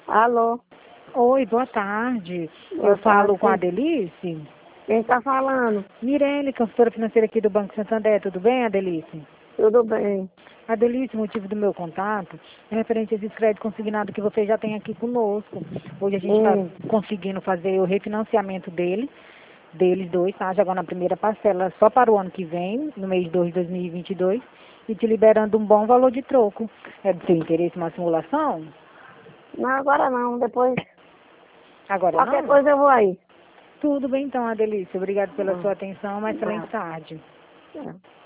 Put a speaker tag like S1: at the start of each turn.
S1: Alô?
S2: Oi, boa tarde.
S1: Boa
S2: Eu falo
S1: tarde.
S2: com a Adelice.
S1: Quem está falando?
S2: Mirelle, consultora financeira aqui do Banco Santander. Tudo bem, Adelice?
S1: Tudo bem.
S2: Adelice, o motivo do meu contato é referente a esses créditos consignados que você já tem aqui conosco. Hoje a gente está conseguindo fazer o refinanciamento deles dois, tá? Já agora na primeira parcela, só para o ano que vem, no mês 2 de 2022, e te liberando um bom valor de troco. É do seu interesse uma simulação?
S1: Não, agora não. Depois,
S2: Agora
S1: qualquer
S2: não?
S1: coisa eu vou aí.
S2: Tudo bem então, Adelice. Obrigado pela sua atenção. Uma excelente
S1: Tá.
S2: tarde.
S1: Tá.